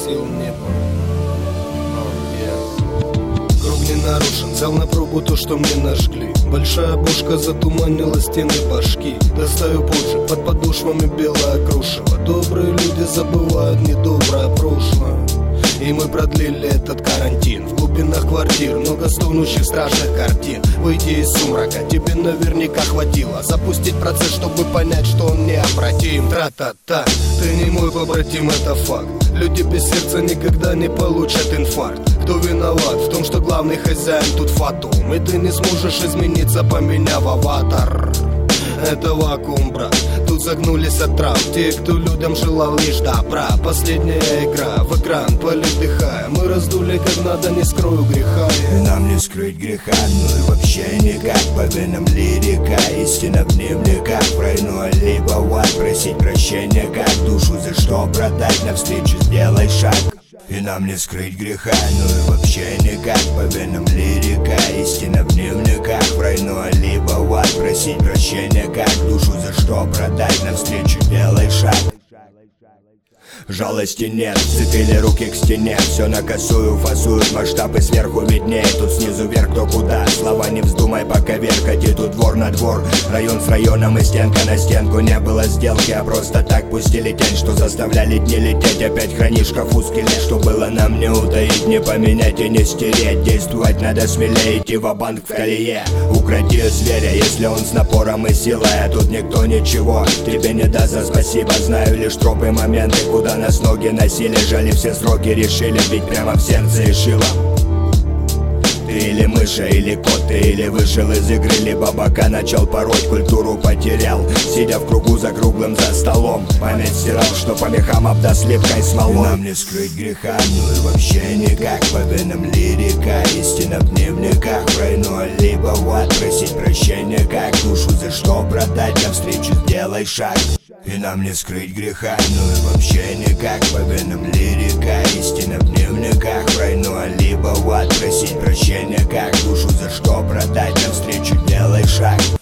сил не Круг не нарушен, взял на пробу то, что мне нажгли. Большая бошка затуманила стены башки. Достаю позже, под подошвами белое крушево. Добрые люди забывают недоброе прошлое. И мы продлили этот карантин. В глубинах квартир много стонущих страшных картин. Выйти из сумрака тебе наверняка хватило запустить процесс, чтобы понять, что он необратим. Тра-та-та, ты не мой побратим, это факт. Люди без сердца никогда не получат инфаркт. Кто виноват в том, что главный хозяин тут фатум? И ты не сможешь измениться, поменяв аватар. Это вакуум, брат, тут загнулись от трав те, кто людям желал лишь добра. Последняя игра, в экран полидыхая. Мы раздули как надо, не скрою греха. Нам не скрыть греха, ну и вообще никак. По венам лирика, истина в дневниках. Войну, либо в ад, просить прощения как. Душу за что продать, навстречу сделай шаг. И нам не скрыть греха, ну и вообще никак. По венам лирика, истина в дневниках. Войну, либо в ад, просить прощения как. Душу за что продать, навстречу делай шаг. Жалости нет, сцепили руки к стене. Все на косую фасуют, масштабы сверху виднее. Тут снизу вверх, кто куда, слова не вздумай поковеркать. И тут двор на двор, район с районом и стенка на стенку. Не было сделки, а просто так пустили тень, что заставляли дни лететь. Опять храни шкафу скелет, что было нам не утаить, не поменять и не стереть. Действовать надо смелее, идти ва-банк в колее. Укроти зверя, если он с напором и силой. А тут никто ничего тебе не даст за спасибо. Знаю лишь тропы, моменты, куда нас ноги носили, жали все сроки, решили бить прямо в сердце и шило. Ты или мыша, или кот, ты или вышел из игры, либо бока начал пороть, культуру потерял, сидя в кругу за круглым за столом. Память стирал, что по мехам обдаст липкой смолой. Нам не скрыть греха, ну и вообще никак. По венам лирика, истина в дневниках. Войну, либо в ад, просить прощения как. Душу за что продать, навстречу сделай шаг. И нам не скрыть греха, ну и вообще никак. По венам лирика, истина в дневниках. Войну, либо в ад, просить прощения как. Душу за что продать, навстречу делай шаг.